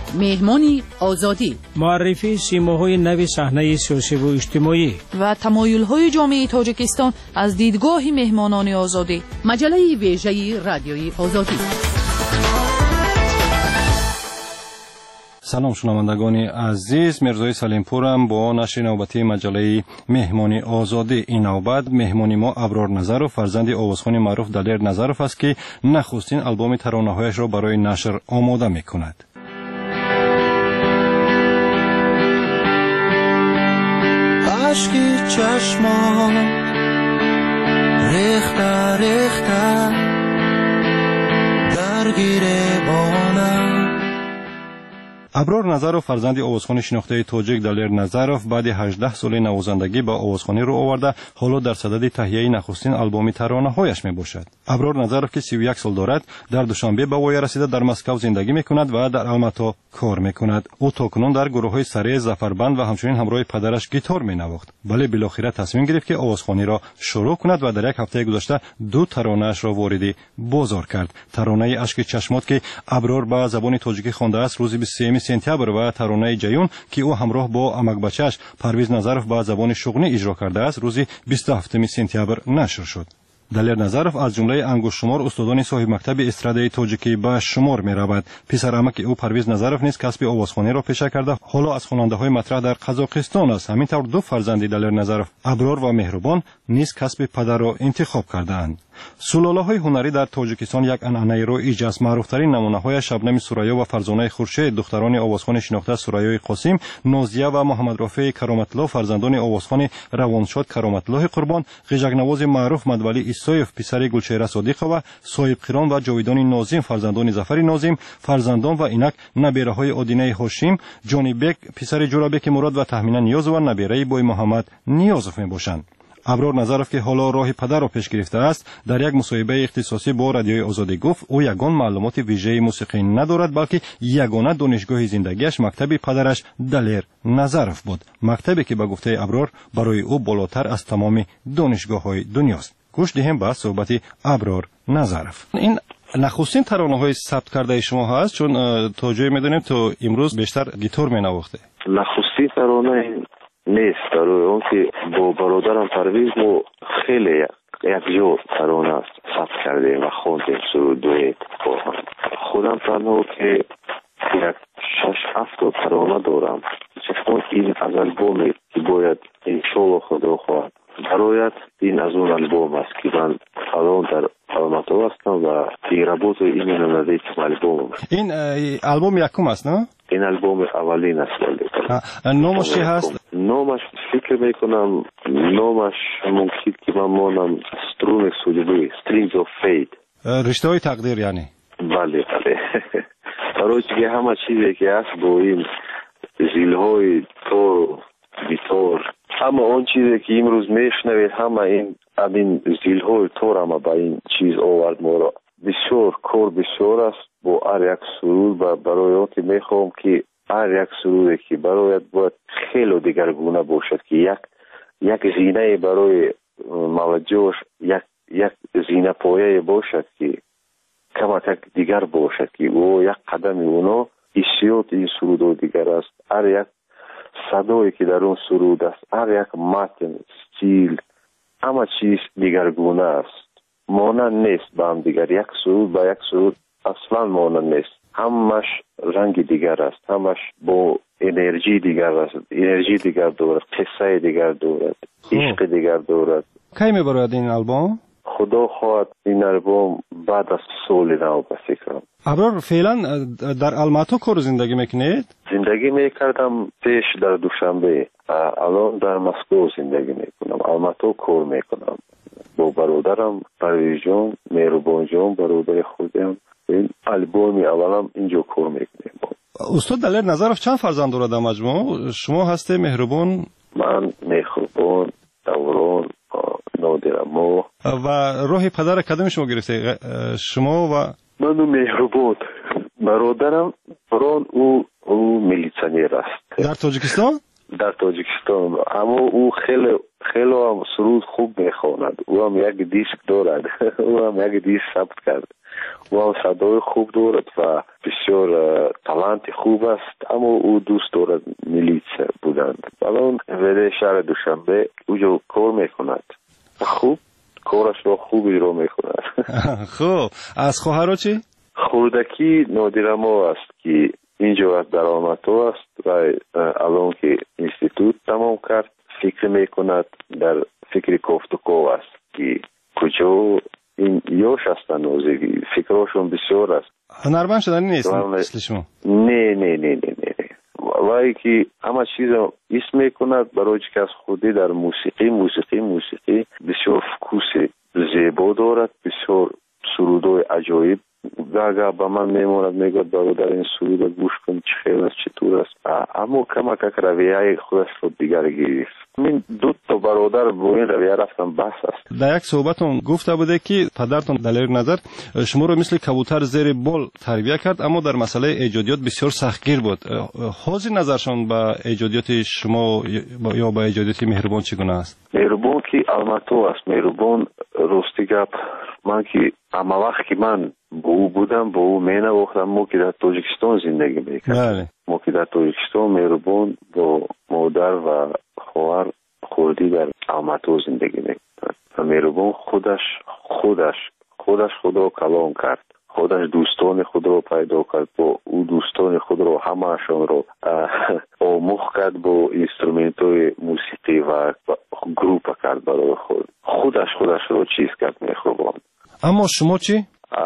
مهمانی آزادی، معرفی سیماهای نو صحنه سیاسی و اجتماعی و تمایل‌های جامعه تاجیکستان از دیدگاه مهمانان آزادی. مجله ویژه رادیوی آزادی. سلام شنوندگان عزیز، مرزای سلیمپورم با نشر نوبتی مجله مهمانی آزادی. این نوبت مهمانی ما ابرار نظرов فرزند آوازخوان معروف دلیر نظرов است که نخستین آلبوم ترانه‌هایش را برای نشر آماده می‌کند. عشقی چشمان ریخته ریخته درگیر بانم. ابرار نظرов فرزند آوازخوان شناخته تاجیک دلیر نظرов بعد 18 سال نوازندگی با آوازخوانی رو آورده، حالا در صدد تهیه نخستین آلبوم ترانه‌هایش میباشد. ابرار نظرov که 31 سال دارد، در دوشنبه به وای رسیده در مسکو زندگی میکند و در الماتا کار میکند. او تاکنون در گروه‌های سره زفربند و همچنین همراه پدرش گیتار مینواخت، ولی بالاخره تصمیم گرفت که آوازخوانی را شروع کند و در یک هفته گذشته دو ترانه‌اش را وارد بازار کرد. ترانه اشک چشمات که ابرار به زبان تاجیکی خوانده است روز 23 سپتامبر و ترانه جیون که او همراه با امک بچه‌اش پرویز نظرov با زبان شغلی اجرا کرده است روز 27 سپتامبر نشر شد. دلیر نظرov از جمله انگشت شمار استادان صاحب مکتب استرادای تاجیکی به شمار می‌رود. پسر عمک او پرویز نظرov نیز کسب آوازخوانی را پیشه کرده، حالا از خواننده‌های مطرح در قزاقستان است. همینطور دو فرزند دلیر نظرov ابرار و مهربان نیز کسب پدر را انتخاب کردند. سلاله‌های هنری در تاجیکستان یک عنعنه رایج است. معروف‌ترین نمونه‌های شبنم سوریا و فرزانه خورشید دختران آوازخوان شناخته سوریای قاسم، نازیه و محمد رافع کرامت‌الله فرزندان آوازخوان روانشاد کرامت‌الله قربان، غژک‌نواز معروف مدولی ایسایف پسر گلچهره صادق و صاحب قران و جاویدان ناظم فرزندان ظفر ناظم، فرزندان و اینک نبیره‌های آدینه هاشم، جانی بک پسر جورابک مراد و تهمینه نیاز و نبیره بوی محمد نیازف میباشند. ابرار نظرov که حالا راه پدر را پیش گرفته است، در یک مصاحبه اختصاصی با رادیوی آزادی گفت او یگان معلومات ویژه موسیقی ندارد، بلکه یگانه دانشگاه زندگیش مکتب پدرش دلیر نظرov بود، مکتبی که به گفته ابرار برای او بالاتر از تمام دانشگاه‌های دنیاست. گوش دهیم به صحبت ابرار نظرov. این نخستین ترانه‌های ثبت کرده شما هست، چون تا جایی می‌دونیم تو امروز بیشتر گیتار می‌نواخته. نخستین ترانه نیست، برای اون که با برادرم پرویز ما خیلی یک جو ترانه ثبت کردیم و خوندیم سرودوی با هم. خودم تنها که یک 6-7 ترانه دارم، چون این از البومی که باید انشالله خدا خواهد برایت این از اون البوم است که من الان در الماتا هستم و ربط این نمیده که البوم. این البوم یکم است نه؟ این البوم اولین است. نامش چی هست؟ نامش فکر میکنم نامش ممکن که من مانم سترون سولیبی Strings of Fate، رشته های تقدیر یعنی. بله برای که همه چیزی که هست با این زیلهای تور گیتار، همه اون چیزی که امروز میشنوید همه این زیلهای تور همه با این چیز آورد ما را. بسیار کار بسیار است با هر یک سرود و برای اون که میخوام که هر یک سرودی که برایت باید خیلی دیگرگونه باشد که یک زینه برای موجهش یک زینه پایه باشد که کمتک دیگر باشد که او یک قدم اونا حسیات این سرود دیگر است. هر یک صدایی که در اون سرود است، هر یک متن استیل همه چیز دیگرگونه است، مانند نیست با هم دیگر. یک سرود با یک سرود اصلا مانند نیست، همش رنگ دیگر است، همش با انرژی دیگر است، انرژی دیگر دارد، قصه دیگر دارد، عشق دیگر دارد. کی میبرد این آلبوم؟ خدا خواهد این آلبوم بعد از سال نو به فکرم. ابرار فعلا در الماتا کار زندگی میکنید؟ زندگی میکردم پیش در دوشنبه، الان در مسکو زندگی میکنم. الماتا کار میکنم با برادرم پرویز جان، مهربان جان برادر خودم. این البومی اولم اینجا کار میکنیم. استاد دلیر نظرov چند فرزند دارد در مجموع؟ شما هسته مهربان؟ من مهربان، دوران، نادرمو. و راه پدر کدام شما گرفته؟ شما و منو مهربان. برادرم بران او میلیسانیر است در تاجیکستان. در تاجیکستان، اما او خیلی هم سرود خوب میخواند. او هم یک دیسک دارد. او هم یک دیسک ثبت کرد. و صدای خوب دارد و بسیار تالنت خوب است، اما او دوست دارد میلیس بودند. الان ولی شهر دوشنبه اونجا کار میکند، خوب کارش را خوبی رو میکند. خب از خواهرها چی؟ خوردکی نادرما است که اینجا در آماتو است و الان که اینستیتوت تمام کرد فکر میکند، در فکر کوفتکو است که کجا این یوش هستن نوزگی، فکرشون بسیار است. هنرمند شدنی نیست مثل شما؟ نه ولی که همه چیز اسم میکند برای که از خودی در موسیقی بسیار فکوس زیبا دارد، بسیار سرودای عجایب گاگا با من میموند، میگوید برادر این سرود گوش کن چه خیلی است چطور است، اما کمک رویه خودش رو دیگر گرفت. من دو تا برادر با این رویه رفتم بس است. در یک صحبتون گفته بوده که پدرتون دلیر نظر شما رو مثل کبوتر زیر بال تربیت کرد، اما در مسئله ایجادیات بسیار سختگیر بود. حاضر نظرشون با ایجادیات شما یا با ایجادیات مهربان چگونه است؟ مهربان که آلماتو است، مهربان راستی گپ من که اما وقت که من با او بودم با او می نواختم، ما که در تاجیکستان زندگی میکردم، ما که در تاجیکستان مهربان با مادر و خواهر خوردی در آلماتو زندگی میکردم و مهربان خودش خدا کلام کرد، خودش دوستان خود رو پیدا کرد، با او دوستان خود رو همه‌شان رو آموخت کرد با اینسترومنت‌های موسیقی و گروپ کرد برای خودش رو چیز کرد مهربان. اما شما چی؟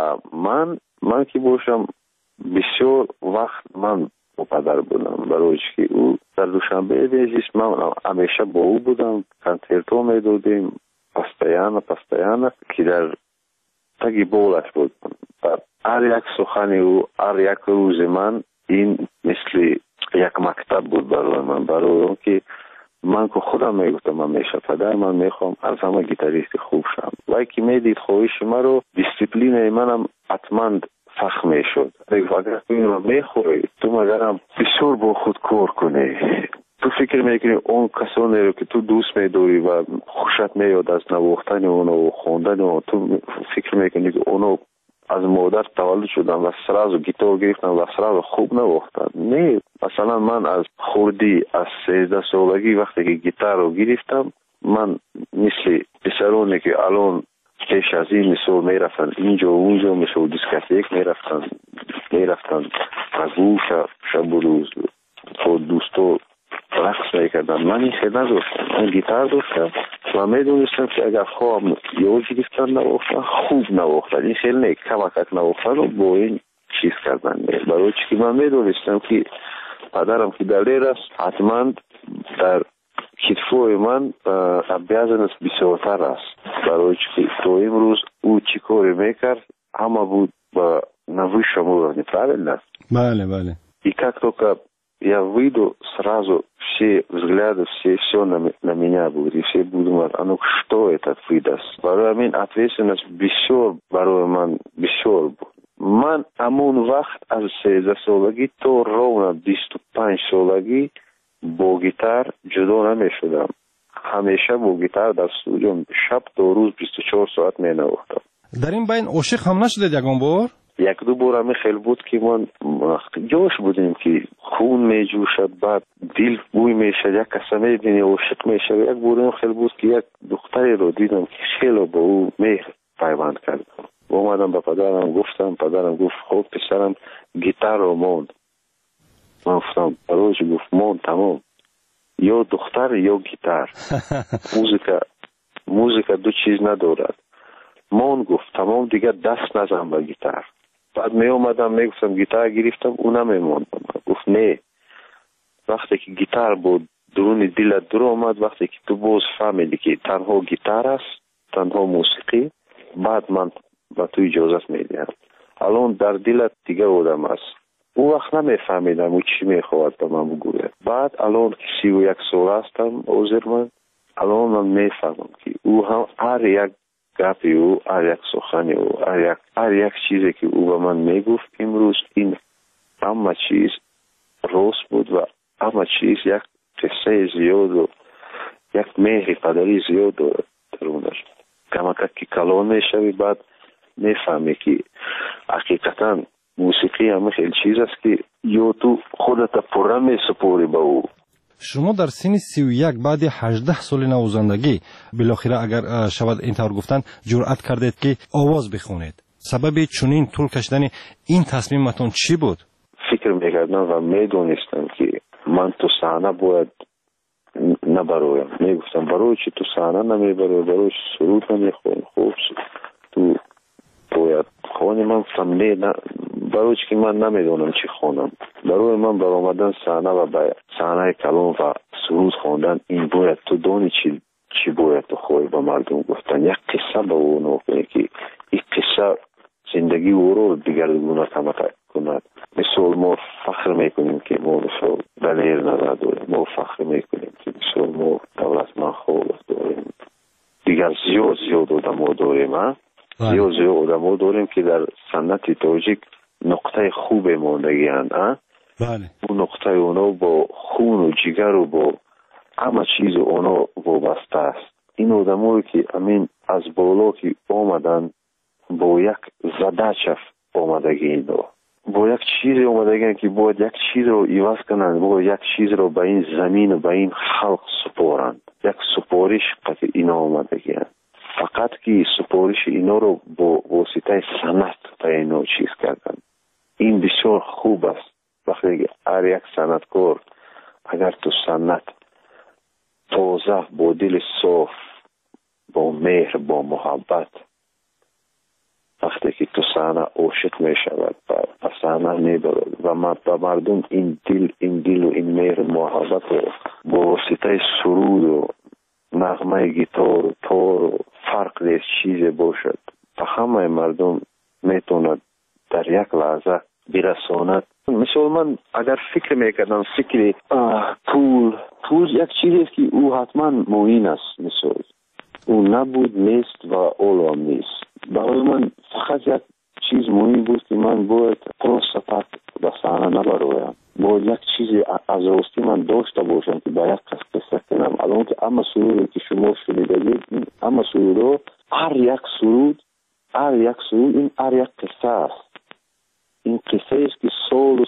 من که باشم بسیار وقت من با پدر بودم، برای که او در دوشنبه بیزیست من همیشه با او بودم، کنسرتو میدادیم پستیانه که در تگی بولش بود و هر یک سخن او هر یک روز من این مثل یک مکتب بود برای اون که من که خودم میگفتم همیشه پدر من میخوام از همه گیتاریست خوب شم، ولی که میدید خواهش من رو دیسپلین منم حتما فخم میشد. اگر تو این رو میخوری تو مگرم بسیار با خود کار کنی، تو فکر میکنی اون کسانی رو که تو دوست میداری و خوشت میاد از نواختن اونو و خوندن اونو، تو فکر میکنی که اونو از مادر تولد شدن و سراز گیتار گرفتن و سراز خوب نواختن. نه، مثلا من از خوردی از 13 سالگی وقتی که گیتار رو گرفتم، من مثل پسرانی که الان پیش از این مثل میرفتن اینجا و اونجا مثل دیسکتیک میرفتن تگو شب و روز با دوستو رقص میکردن، من این خیلی نداشتم، من گیتار داشتم و میدونستم که اگر خواهم یوز گرفتن نواختن خوب نواختن، این خیلی نه کمکت نواختن رو با این چیز کردن، برای که من میدونستم که پدرم که دلیر است حتما در کتفوی من بیازنست بسیارتر است، برای که تو امروز او چی کاری میکرد همه بود با نوی شما неправильно? Бale. И как только я выйду, сразу все взгляды, все на меня будут, и все будут думать, а ну что этот выдаст? Барой мен ответственность барой ман бисёр буд. Ман амон вақт аз 13 солаги то ровно 25 солаги бо гитар ҷудо намешудам. ҳамеша бо гитар дар студио шаб то рӯз 24 соат менавохтам. дар ин байн ошиқ ҳам нашудед ягон бор? یک-دو بار همی خیلی بود که من جوش بودیم که خون می جوشد، بعد دل بوی می شد، یک کسی می بینی عاشق می شد. یک بار هم خیلی بود که یک دختری رو دیدم که خیلی با او مهر پیوند کرد. اومدم به پدرم گفتم، پدرم گفت خب پسرم گیتار رو موند. من گفتم برایش گفت موند تمام، یا دختر یا گیتار. موزیکا دو چیز ندارد. موند گفت تمام دیگه دست نزن به گیتار. بعد می اومدم می گفتم گیتار گرفتم اونم میموندم. گفت نه، وقتی که گیتار بود درون دلت در اومد، وقتی که تو باز فهمیدی که تنها گیتار است، تنها موسیقی، بعد من به تو اجازت میدم. الان در دلت دیگه آدم است. او وقت نمیفهمیدم او چی میخواد به من بگوید. بعد الان که 31 سال هستم عذر من، الان من میفهمم که او هم هر یک گپی او، هر یک سخنی او، هر یک چیزی که او به من میگفت امروز، این همه چیز راست بود و همه چیز یک قصه زیاد و یک مهر پدری زیاد درونش. کمکت که کلان میشوی، بعد میفهمی که حقیقتا موسیقی هم خیلی چیز است که یا تو خودت پره میسپوری به او. شما در سن 31 بعد 18 سال نوازندگی بالاخره اگر شود اینطور گفتن جرأت کردید که آواز بخونید. سبب چنین طول کشیدن این تصمیمتون چی بود؟ فکر میکردم و میدونستم که من تو صحنه باید نبرویم. میگفتم برای چی تو صحنه نمیبروی، برای چی سرود نمیخونی، خوب تو باید خونی. من گفتم نه، برای چی که من نمیدونم چی خونم. برای من بر آمدن صحنه و به صحنه کلام و سرود خوندن این باید تو دونی چی باید تو خوی به مردم گفتن. یک قصه به او نوکنی که این قصه زندگی او رو دیگرگونه کند. مثل ما فخر میکنیم که ما مثل دلیر نظر داریم، ما فخر میکنیم که مثل ما دولتمند خوب داریم، دیگر زیاد آدم‌ها داریم. زیاد آدم‌ها داریم که در سنت تاجیک نقطه خوب ماندگی هستند. بله. اون نقطه اونا با خون و جگر و با همه چیز اونا وابسته است. این آدم‌هایی که امین از بالا که آمدن با یک زدچف آمدگی اینا، با یک چیز آمدگی که باید یک چیز رو عوض کنند، باید یک چیز رو به این زمین و به این خلق سپارند. یک سپارش که اینا آمدگی هست. فقط که سپارش اینا رو با واسطه سنت به اینا چیز کردن. این بسیار خوب است. وقتی هر یک سنتکار اگر تو سنت تازه با دل صاف، با مهر، با محبت، وقتی که تو صحنه عاشق می شود و صحنه می برد و به مردم این دل و این مهر محبت رو با واسطه سرود و نغمه گیتار و تار و فرق نیست چیزی باشد و همه مردم میتوند در یک لحظه برساند. مثل من اگر فکر میکردم فکر پول یک چیزی که او حتما معین است، مثل او نبود نیست و اولو هم نیست. برای من فقط یک چیز مهم بود که من باید قرص سپک به صحنه نبرویم. باید یک چیزی از راستی من داشته باشم که به یک قصه کنم. الان که اما سرودی که شما شنیدید، اما سرود هر یک سرود این هر یک قصه است. این قصه است که سال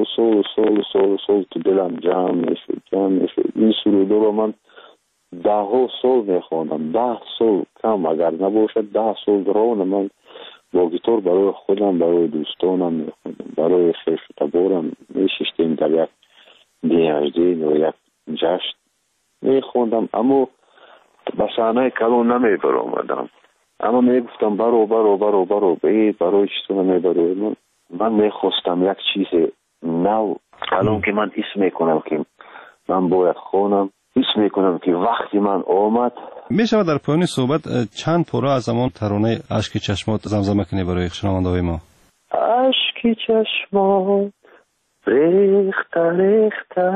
تو دلم جمع میشد. این سرود رو من 10 سال میخواندم، 10 سال کم اگر نباشد 10 سال راه من با گیتار برای خودم، برای دوستانم میخواندم، برای خیش و تبارم میششتیم در یک دیهجدین و یک جشن میخواندم. اما به صحنه کلام نمیبرآمدم. اما میگفتم برو بید برای چطور نمیبرو. من میخواستم یک چیز نو. الان که من اسم میکنم که من باید خونم، اسم میکنم که وقتی من آمد. میشود در پایان صحبت چند پاره از همان ترانه اشک چشمات زمزمه کنی برای شنونده های ما؟ اشک چشمات ریخته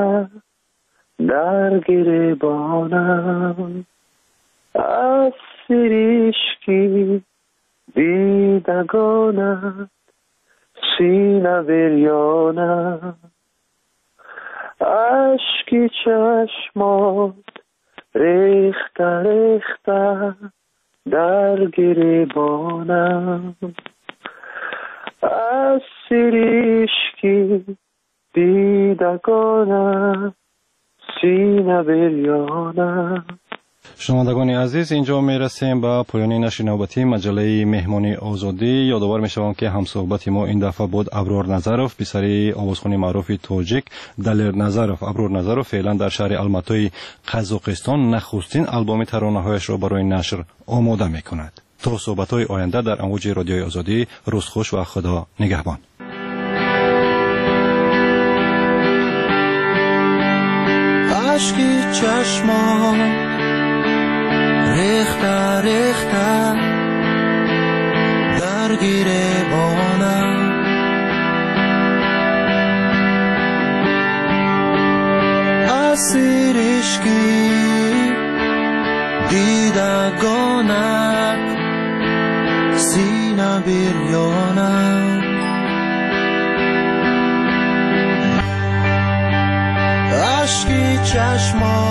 در گریبانم، از سریشکی دیدگانم، سینه بریانم. اشک چشمات ریخته در گریبانم، از سریشکی دیدگانم، سینه بریانم. شنوندگان عزیز، اینجا میرسیم به پایان نشر نوبتی مجله مهمانی آزادی. یادآور میشوم که همصحبت ما این دفعه بود ابرار نظروف، پسر آوازخوان معروف تاجیک دلیر نظروف. ابرار نظروف فعلا در شهر الماتای قزاقستان نخستین آلبوم ترانه‌هایش را برای نشر آماده میکند. تا صحبت‌های آینده در امواج رادیوی آزادی، روز خوش و خدا نگهبان. اشکی چشمان ریخته در گریبانم، از سریشکی دیدگانت، سینه بریانم. اشکی چشمان